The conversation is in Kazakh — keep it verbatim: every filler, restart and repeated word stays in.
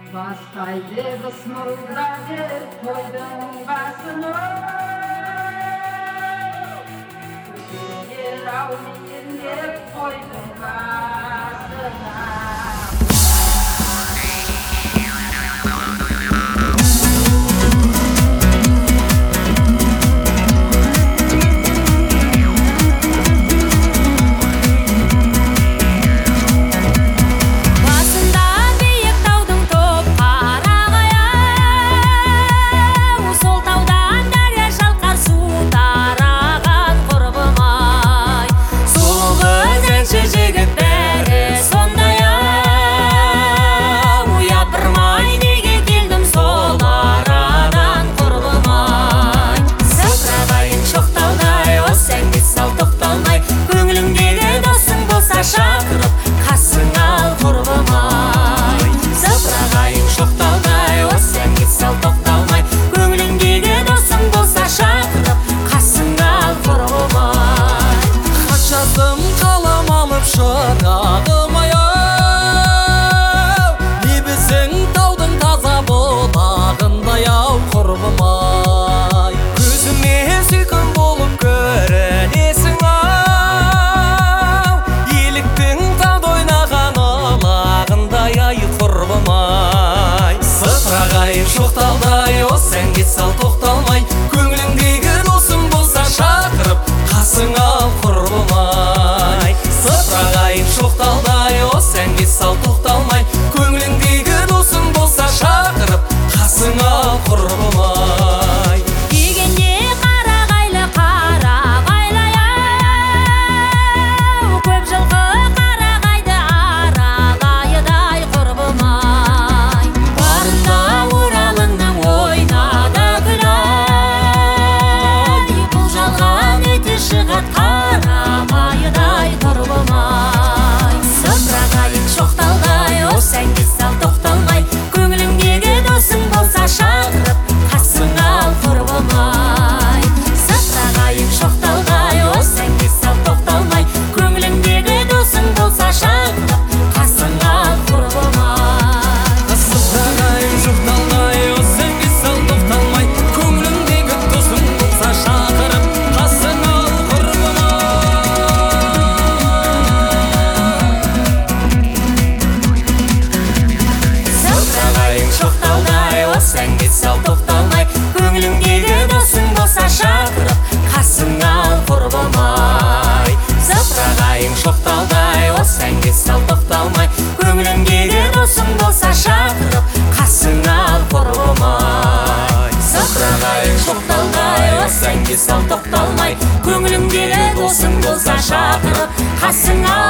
Бастайды қысмылда жер тойдың басын көшелер аумейін деп тойдың басына. Шоқталдай осың кетсал тоқталмай, көңіліңдегі досың болса шақырып, қасың ал құрбым-ай. Сыпырағайын шоқталдай осың кетсал тоқталмай, көңіліңдегі досың болса шақырып, қасың ал құрбым-ай. Дегенде қарағайлы қарағайлай-ау, көп жылқы қарағайды аралайыдай құрбым-ай. Барында қарамайыдай құрбым-ай. Сыпырағайын шоқталдай осың кетсал тоқталмай, көңіліңдегі досың болса шақырып, қасың ал құрбым-ай. Сыпырағайын шоқталдай осың кетсал тоқталмай, көңіліңдегі досың болса шақырып, қасың ал құрбым-ай. Сыпырағайын шоқталдай осың кетсал тоқталмай, көңіліңдегі досың болса шақырып, қасың ал шоқталдай осың кетсал тоқталмай, көңіліңдегі досың болса шақырып, қасың ал құрбым-ай. Сыпырағайын шоқталдай осың кетсал тоқталмай, көңіліңдегі досың болса шақырып, қасың ал құрбым-ай. Сыпырағайын шоқталдай осың кетсал тоқталмай, көңіліңдегі досың болса шақырып, қасың ал